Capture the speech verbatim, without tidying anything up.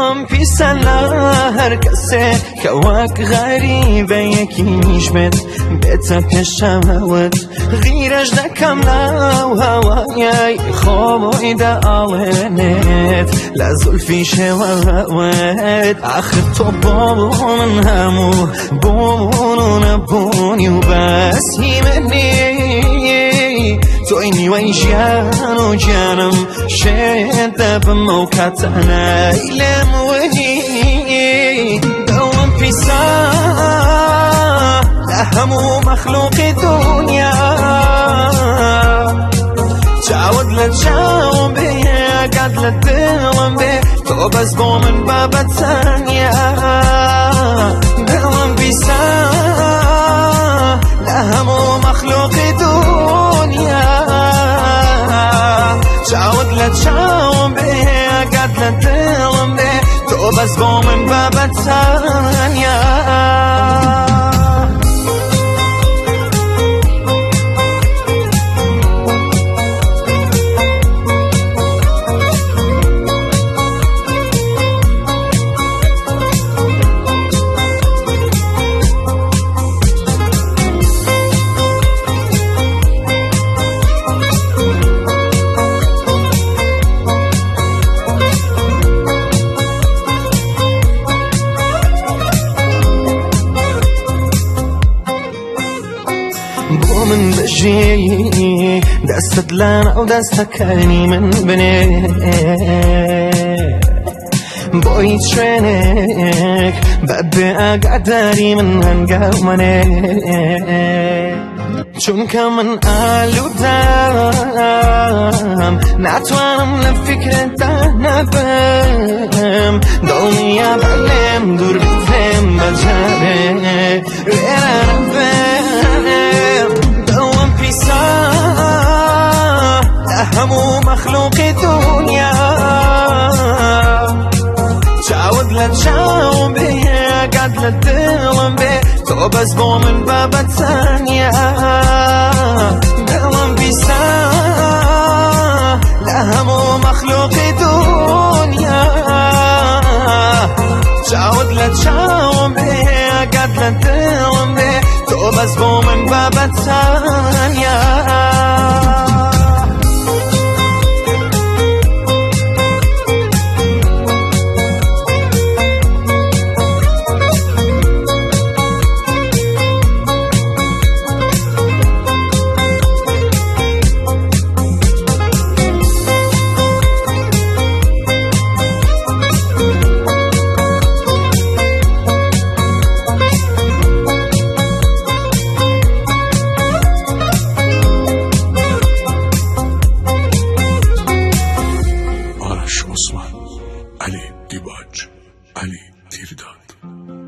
دڵم پیسە لە هەر کەسێ کە وەک غەریبە یەکیش بێت بێتە پێشەوت غیرەش دەکەم لەو هەوایەی خۆی دەئاڵێنێت لە زولفی شێوەوەت ئاخر تۆ بۆ من هەموو بوون و نەبوونی و بەسی منی تۆی نیوەی ژیان و گیانم شێت دەبم و کاتانای لێم ونی دڵم پیسە لە هەموو مەخلوقی دنیا چاوت لە چاوم بێ ئاگات لە دڵم بێ تۆ بەس بۆ من بە بەتەنیا دڵم پیسە لە هەموو مەخلوقی دنیا چاوت لە چاوم بێ ئاگات لە دڵم بێ تۆ بەس بۆ من بە بەتەنیا بۆ من بژی دەستت لەنە و دەستەکانی من بنێ بۆ هیچ شوێنێک بەبێ ئاگاداری من هەنگاومەنێ چونکە من ئالوودەم ناتوانم لە فکرتدا نەبم دڵنیا بە لێم دوور بێم بەجارێ وێرە نەبێم دڵم پیسە لە هەموو مەخلوقی دنیا چاوت لە چاوم بێ ئاگات لە دڵم بێ تۆ بەس بۆ من بە بەتەنیا دڵم پیسە لە هەموو مەخلوقی دنیا چاوت لە چاوم بێ ئاگات لە دڵم بێ تۆ بەس بۆ من بە بەتەنیا Osman, Ali Dibac, Ali Tirdad.